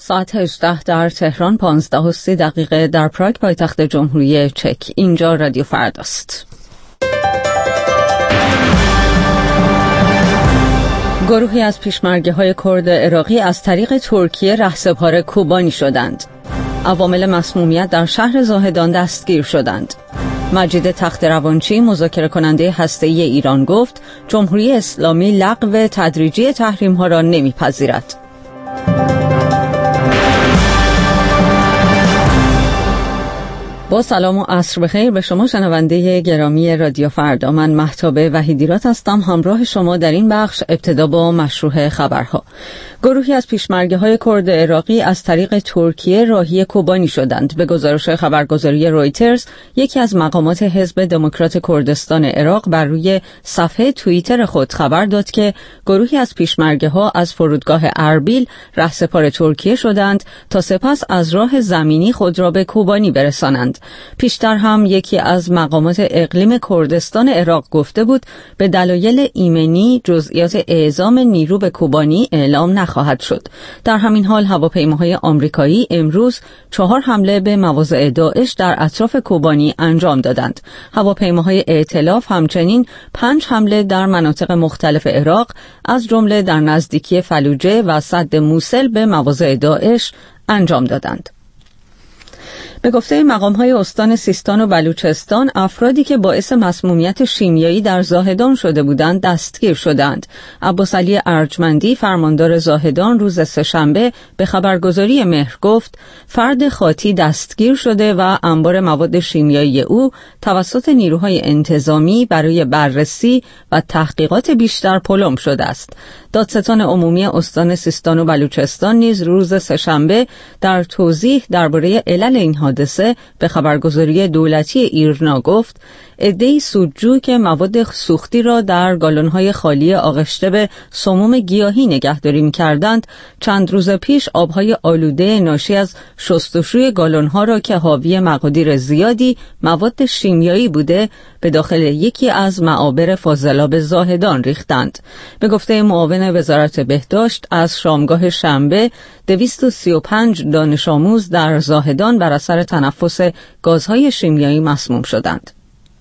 ساعت 18 در تهران، 15:30 در پراگ پایتخت جمهوری چک. اینجا رادیو فرداست. گروهی از پیشمرگه‌های کرد عراقی از طریق ترکیه رهسپار کوبانی شدند. عوامل مسمومیت در شهر زاهدان دستگیر شدند. مجید تخت‌روانچی، مذاکره کننده هسته‌ای ایران، گفت جمهوری اسلامی لغو تدریجی تحریم‌ها را نمی‌پذیرد. با سلام و عصر بخیر به شما شنونده گرامی رادیو فردا. من مهتاب وحیدیرات هستم، همراه شما در این بخش. ابتدا با مشروع خبرها. گروهی از پیشمرگه‌های کرد عراقی از طریق ترکیه راهی کوبانی شدند. به گزارش خبرگزاری رویترز، یکی از مقامات حزب دموکرات کردستان عراق بر روی صفحه توییتر خود خبر داد که گروهی از پیشمرگه‌ها از فرودگاه اربیل رهسپار ترکیه شدند تا سپس از راه زمینی خود را به کوبانی برسانند. پیشتر هم یکی از مقامات اقلیم کردستان عراق گفته بود به دلایل ایمنی جزئیات اعزام نیرو به کوبانی اعلام نخواهد شد. در همین حال هواپیماهای آمریکایی امروز 4 حمله به مواضع داعش در اطراف کوبانی انجام دادند. هواپیماهای ائتلاف همچنین 5 حمله در مناطق مختلف عراق از جمله در نزدیکی فلوجه و سد موصل به مواضع داعش انجام دادند. به گفته مقام‌های استان سیستان و بلوچستان، افرادی که باعث مسمومیت شیمیایی در زاهدان شده بودند دستگیر شدند. عباسعلی ارجمندی، فرماندار زاهدان، روز سه‌شنبه به خبرگزاری مهر گفت فرد خاطی دستگیر شده و انبار مواد شیمیایی او توسط نیروهای انتظامی برای بررسی و تحقیقات بیشتر پلم شده است. دادستان عمومی استان سیستان و بلوچستان نیز روز سه‌شنبه در توضیح درباره علل این حادثه به خبرگزاری دولتی ایرنا گفت عده‌ای سودجو که مواد سوختی را در گالن‌های خالی آغشته به سموم گیاهی نگهداری می‌کردند، چند روز پیش آب‌های آلوده ناشی از شستشوی گالن‌ها را که حاوی مقادیر زیادی مواد شیمیایی بوده به داخل یکی از معابر فاضلاب زاهدان ریختند. به گفته معاون وزارت بهداشت، از شامگاه شنبه 235 دانش آموز در زاهدان بر اثر تنفس گازهای شیمیایی مسموم شدند.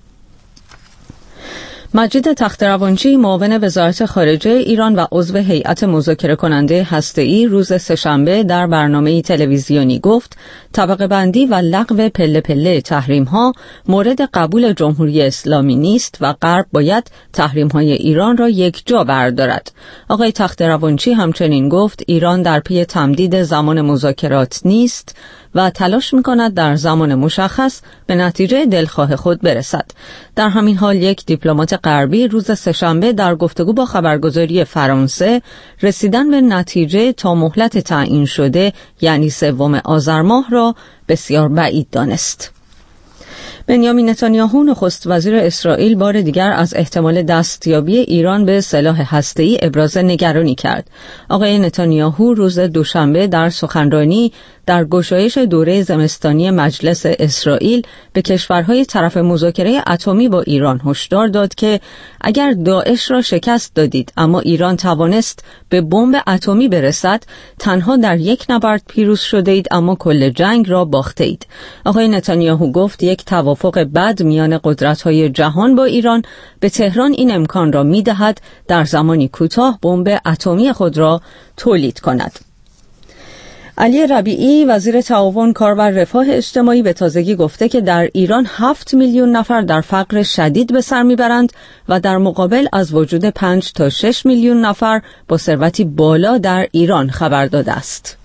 مجید تخت‌روانچی، معاون وزارت خارجه ایران و عضو هیئت مذاکره کننده هسته‌ای، روز سه‌شنبه در برنامه‌ای تلویزیونی گفت طبقه بندی و لغو پله پله تحریم‌ها مورد قبول جمهوری اسلامی نیست و غرب باید تحریم‌های ایران را یک جا بردارد. آقای تخت‌روانچی همچنین گفت ایران در پی تمدید زمان مذاکرات نیست و تلاش می‌کند در زمان مشخص به نتیجه دلخواه خود برسد. در همین حال یک دیپلمات غربی روز سه‌شنبه در گفتگو با خبرگزاری فرانسه رسیدن به نتیجه تا مهلت تعیین شده یعنی 3 آذر ماه را بسیار بعید دانست. بنیامین نتانیاهو، نخست وزیر اسرائیل، بار دیگر از احتمال دستیابی ایران به سلاح هسته‌ای ابراز نگرانی کرد. آقای نتانیاهو روز دوشنبه در سخنرانی در گشایش دوره زمستانی مجلس اسرائیل به کشورهای طرف مذاکره اتمی با ایران هشدار داد که اگر داعش را شکست دادید اما ایران توانست به بمب اتمی برسد، تنها در یک نبرد پیروز شده اید اما کل جنگ را باخته اید. آقای نتانیاهو گفت یک توافق بد میان قدرت‌های جهان با ایران به تهران این امکان را می‌دهد در زمانی کوتاه بمب اتمی خود را تولید کند. علی ربیعی، وزیر تعاون، کار و رفاه اجتماعی، به تازگی گفته که در ایران 7 میلیون نفر در فقر شدید به سر میبرند و در مقابل از وجود 5 تا 6 میلیون نفر با ثروتی بالا در ایران خبر داده است.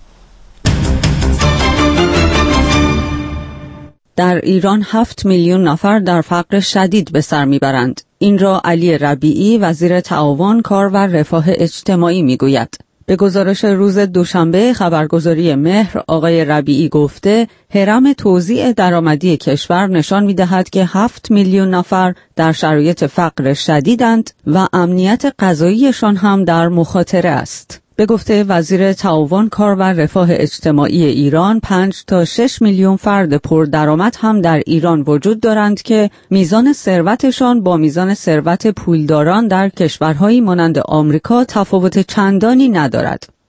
در ایران 7 میلیون نفر در فقر شدید به سر میبرند. این را علی ربیعی، وزیر تعاون، کار و رفاه اجتماعی میگوید. به گزارش روز دوشنبه خبرگزاری مهر، آقای ربیعی گفته هرم توزیع درآمدی کشور نشان می‌دهد که 7 میلیون نفر در شرایط فقر شدیدند و امنیت غذاییشان هم در مخاطره است. به گفته وزیر تعاون، کار و رفاه اجتماعی ایران، 5 تا 6 میلیون فرد پردرآمد هم در ایران وجود دارند که میزان ثروتشان با میزان ثروت پولداران در کشورهایی مانند آمریکا تفاوت چندانی ندارد.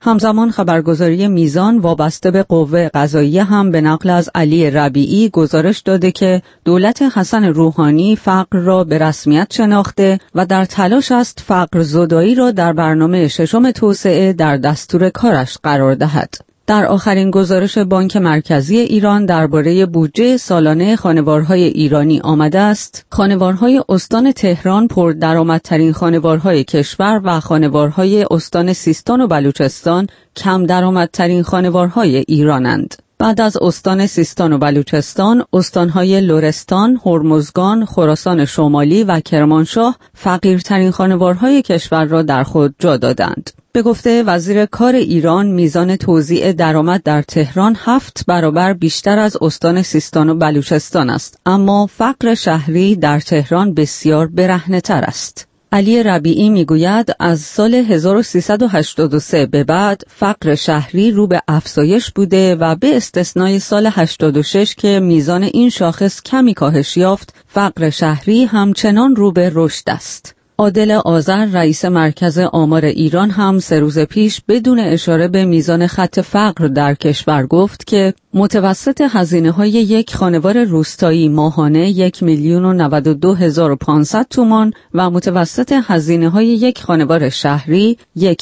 همزمان خبرگزاری میزان وابسته به قوه قضاییه هم به نقل از علی ربیعی گزارش داده که دولت حسن روحانی فقر را به رسمیت شناخته و در تلاش است فقر زدایی را در برنامه ششم توسعه در دستور کارش قرار دهد. در آخرین گزارش بانک مرکزی ایران درباره بودجه سالانه خانوارهای ایرانی آمده است: خانوارهای استان تهران پردرآمدترین خانوارهای کشور و خانوارهای استان سیستان و بلوچستان کم درآمدترین خانوارهای ایرانند. بعد از استان سیستان و بلوچستان، استانهای لرستان، هرمزگان، خراسان شمالی و کرمانشاه فقیرترین خانوارهای کشور را در خود جا دادند. به گفته وزیر کار ایران، میزان توزیع درآمد در تهران 7 برابر بیشتر از استان سیستان و بلوچستان است، اما فقر شهری در تهران بسیار برهنه‌تر است. علی ربیعی میگوید از سال 1383 به بعد فقر شهری رو به افزایش بوده و به استثنای سال 86 که میزان این شاخص کمی کاهش یافت، فقر شهری همچنان رو به رشد است. عادل آذر رئیس مرکز آمار ایران هم 3 روز پیش بدون اشاره به میزان خط فقر در کشور گفت که متوسط هزینه‌های یک خانوار روستایی ماهانه 1,092,500 تومان و متوسط هزینه‌های یک خانوار شهری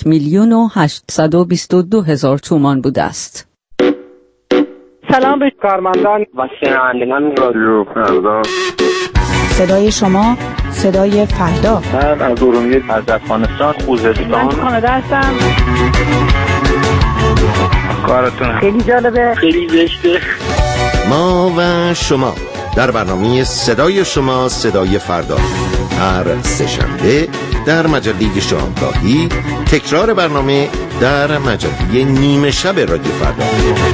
1,822,000 تومان بوده است. سلام به کارمندان و شنوندگان رادیو فردا. صدای شما، صدای فردا. من از ارومیه، از افغانستان، خوزستان. من کانادا هستم. کارتون خیلی جالبه، خیلی زشته. ما و شما در برنامه صدای شما، صدای فردا، هر سه‌شنبه در مجله شامگاهی، تکرار برنامه در مجله نیمه شب رادیو فردا.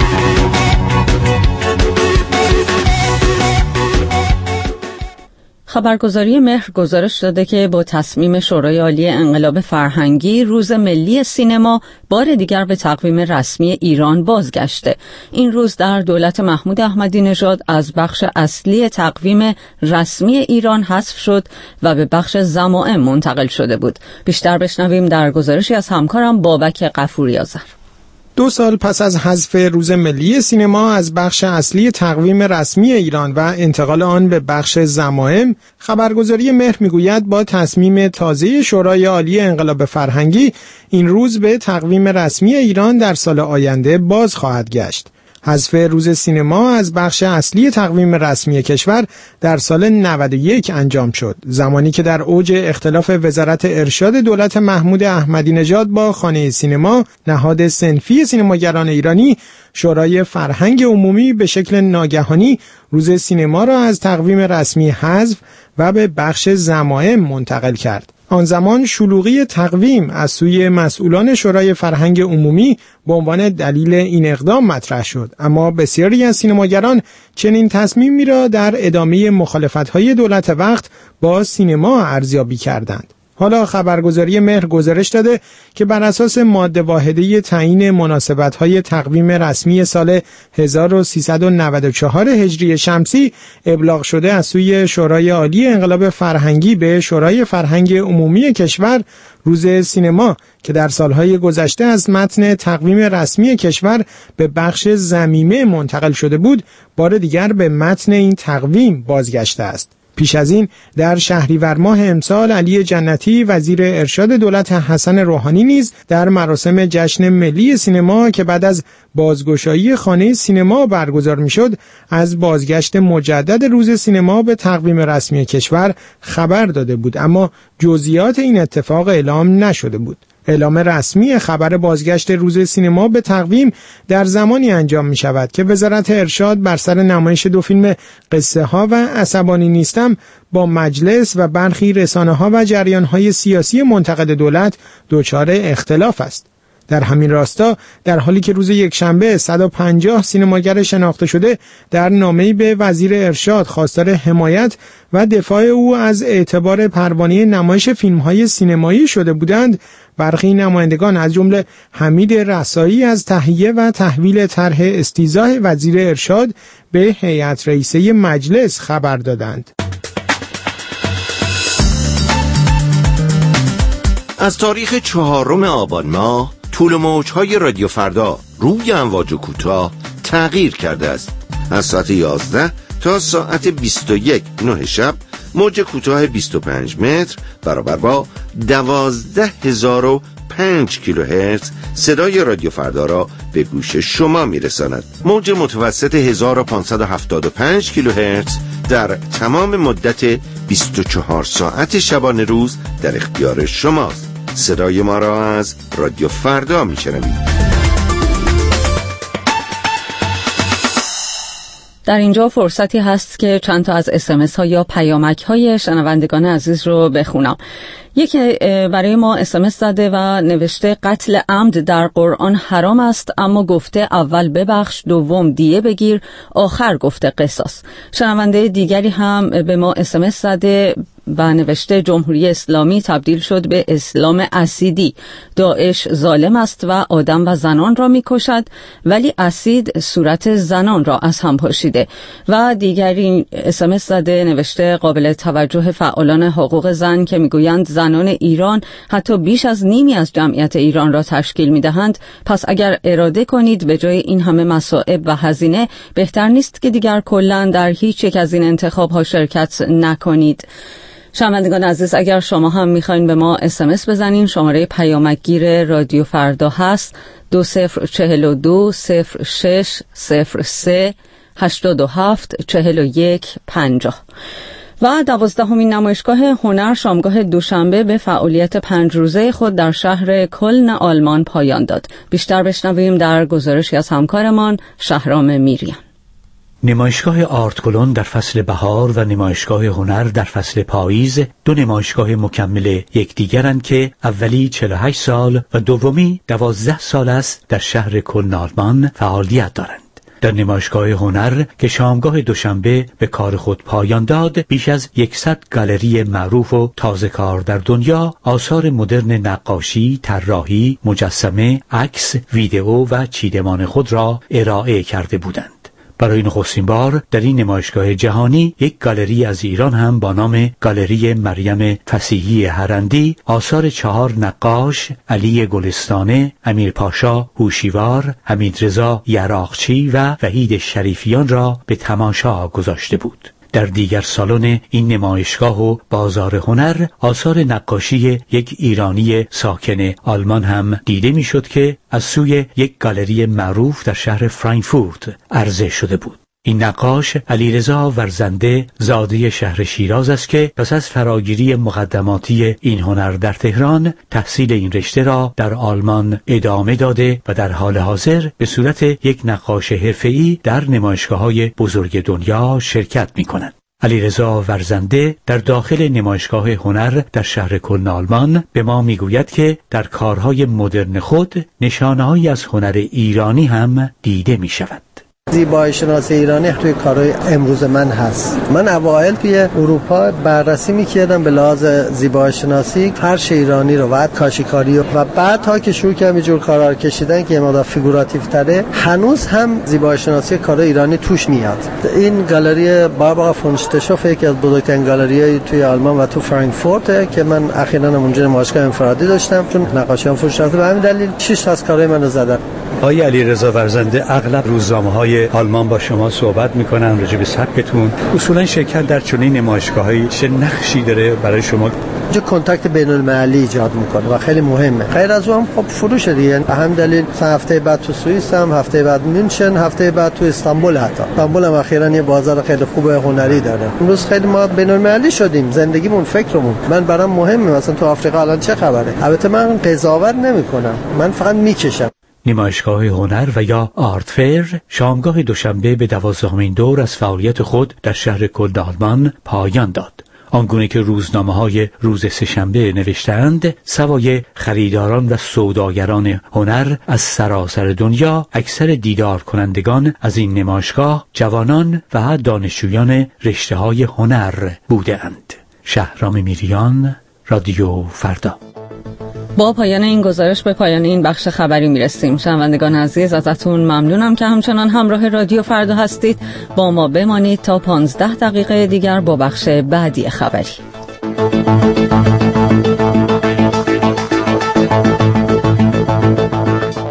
خبرگزاری مهر گزارش داده که با تصمیم شورای عالی انقلاب فرهنگی، روز ملی سینما بار دیگر به تقویم رسمی ایران بازگشته. این روز در دولت محمود احمدی نژاد از بخش اصلی تقویم رسمی ایران حذف شد و به بخش ضمائم منتقل شده بود. بیشتر بشنویم در گزارشی از همکارم بابک غفوری آذر. 2 سال پس از حذف روز ملی سینما از بخش اصلی تقویم رسمی ایران و انتقال آن به بخش ضمائم، خبرگزاری مهر میگوید با تصمیم تازه شورای عالی انقلاب فرهنگی این روز به تقویم رسمی ایران در سال آینده باز خواهد گشت. حذف روز سینما از بخش اصلی تقویم رسمی کشور در سال 91 انجام شد، زمانی که در اوج اختلاف وزارت ارشاد دولت محمود احمدی نژاد با خانه سینما، نهاد صنفی سینماگران ایرانی، شورای فرهنگ عمومی به شکل ناگهانی روز سینما را از تقویم رسمی حذف و به بخش ضمائم منتقل کرد. آن زمان شلوغی تقویم از سوی مسئولان شورای فرهنگ عمومی به عنوان دلیل این اقدام مطرح شد، اما بسیاری از سینماگران چنین تصمیمی را در ادامه مخالفت‌های دولت وقت با سینما ارزیابی کردند. حالا خبرگزاری مهر گزارش داده که بر اساس ماده واحده تعیین مناسبت‌های تقویم رسمی سال 1394 هجری شمسی ابلاغ شده از سوی شورای عالی انقلاب فرهنگی به شورای فرهنگ عمومی کشور، روز سینما که در سالهای گذشته از متن تقویم رسمی کشور به بخش ضمیمه منتقل شده بود، بار دیگر به متن این تقویم بازگشته است. پیش از این در شهریور ماه امسال علی جنتی وزیر ارشاد دولت حسن روحانی نیز در مراسم جشن ملی سینما که بعد از بازگشایی خانه سینما برگزار میشد از بازگشت مجدد روز سینما به تقویم رسمی کشور خبر داده بود، اما جزئیات این اتفاق اعلام نشده بود. اعلام رسمی خبر بازگشت روز سینما به تقویم در زمانی انجام می شود که وزارت ارشاد بر سر نمایش 2 فیلم قصه ها و عصبانی نیستم با مجلس و برخی رسانه ها و جریان های سیاسی منتقد دولت دچار اختلاف است. در همین راستا در حالی که روز یکشنبه 150 سینماگر شناخته شده در نامه‌ای به وزیر ارشاد خواستار حمایت و دفاع او از اعتبار پروانه نمایش فیلم‌های سینمایی شده بودند، برخی نمایندگان از جمله حمید رسایی از تهیه و تحویل طرح استیضاح وزیر ارشاد به هیئت رئیسه مجلس خبر دادند. از تاریخ 4 آبان ماه طول موج‌های رادیو فردا روی امواج کوتاه تغییر کرده است. از ساعت 11 تا ساعت 21 شب موج کوتاه 25 متر برابر با 12005 کیلوهرتز صدای رادیو فردا را به گوش شما میرساند. موج متوسط 1575 کیلوهرتز در تمام مدت 24 ساعت شبانه روز در اختیار شماست. صدای ما را از رادیو فردا میشنوید. در اینجا فرصتی هست که چند تا از SMS ها یا پیامک های شنوندگان عزیز رو بخونم. یکی برای ما SMS زده و نوشته قتل عمد در قرآن حرام است، اما گفته اول ببخش، دوم دیه بگیر، آخر گفته قصاص. شنونده دیگری هم به ما SMS زده و نوشته جمهوری اسلامی تبدیل شد به اسلام اسیدی. داعش ظالم است و آدم و زنان را می‌کشد، ولی اسید صورت زنان را از هم پاشیده. و دیگری SMS زده نوشته قابل توجه فعالان حقوق زن که میگویند زنان ایران حتی بیش از نیمی از جمعیت ایران را تشکیل میدهند، پس اگر اراده کنید به جای این همه مصائب و هزینه بهتر نیست که دیگر کلاً در هیچ یک از این انتخاب‌ها شرکت نکنید. شنوندگان عزیز، اگر شما هم میخواین به ما SMS بزنین، شماره پیامکگیر رادیو فردا هست 2042 06 03 87 41 50. و 12مین نمایشگاه هنر شامگاه دوشنبه به فعالیت 5 روزه خود در شهر کلن آلمان پایان داد. بیشتر بشنویم در گزارشی از همکارمان شهرام میریان. نمایشگاه آرت کلون در فصل بهار و نمایشگاه هنر در فصل پاییز، دو نمایشگاه مکمل یکدیگرند که اولی 48 سال و دومی 12 سال است در شهر کلن آلمان فعالیت دارند. در نمایشگاه هنر که شامگاه دوشنبه به کار خود پایان داد، بیش از 100 گالری معروف و تازه کار در دنیا آثار مدرن نقاشی، طراحی، مجسمه، عکس، ویدئو و چیدمان خود را ارائه کرده بودند. برای نخستین بار در این نمایشگاه جهانی یک گالری از ایران هم با نام گالری مریم فصیحی هرندی آثار 4 نقاش علی گلستانه، امیر پاشا هوشیوار، حمیدرضا یراقچی و وحید شریفیان را به تماشا گذاشته بود. در دیگر سالن این نمایشگاه و بازار هنر آثار نقاشی یک ایرانی ساکن آلمان هم دیده میشد که از سوی یک گالری معروف در شهر فرانکفورت عرضه شده بود. این نقاش علیرضا ورزنده زاده شهر شیراز است که پس از فراگیری مقدماتی این هنر در تهران تحصیل این رشته را در آلمان ادامه داده و در حال حاضر به صورت یک نقاش حرفه‌ای در نمایشگاه‌های بزرگ دنیا شرکت می‌کند. علیرضا ورزنده در داخل نمایشگاه هنر در شهر کلن آلمان به ما میگوید که در کارهای مدرن خود نشانه‌هایی از هنر ایرانی هم دیده می‌شود. زیبایی شناسی ایرانی توی کارهای امروز من هست. من اوایل توی اروپا بررسی می‌کردم به لحاظ زیبایی شناسی فرش ایرانی رو و کاشیکاری و بعد تا که شروع کردم اینجور کارا رو کشیدن که مقدار فیگوراتیو تره، هنوز هم زیبایی شناسی کارهای ایرانی توش میاد. این گالری باربارا فون شتشوف یکی از بزرگترین گالری‌های توی آلمان و تو فرانکفورت که من اخیراً اونجا نمایشگاه انفرادی داشتم، چون نقاشیام فروش رفته، به همین دلیل 6 تا از کارهای منو زدن. آقای علیرضا ورزنده، اغلب روزنامه‌های آلمان با شما صحبت میکنن راجع به سبکتون. اصولا شرکت در چنین نمایشگاهایی چه نقشی داره برای شما؟ جو کنتاکت بین المللی ایجاد میکنه و خیلی مهمه. غیر از اون خب فروش دیگه. به همین دلیل هفته بعد تو سوئیس هم، هفته بعد مونشن، هفته بعد تو استانبول. حتی استانبول هم اخیراً یه بازار خیلی خوب هنری داره. امروز خیلی ما بین المللی شدیم. زندگیمون، فکرمون. من برام مهمه مثلا تو آفریقا الان چه خبره. البته من قضاوت نمیکنم. من فقط میکشم. نمایشگاه هنر و یا آرت فیر شامگاه دوشنبه به 12مین دور از فعالیت خود در شهر کلن آلمان پایان داد. آنگونه که روزنامه‌های روز سه‌شنبه نوشتند، سوای خریداران و سوداگران هنر از سراسر دنیا، اکثر دیدار کنندگان از این نمایشگاه جوانان و دانشجویان رشته‌های هنر بودند. شهرام میریان، رادیو فردا. با پایان این گزارش به پایان این بخش خبری میرسیم. شنوندگان عزیز، ازتون ممنونم که همچنان همراه رادیو فردا هستید. با ما بمانید تا 15 دقیقه دیگر با بخش بعدی خبری.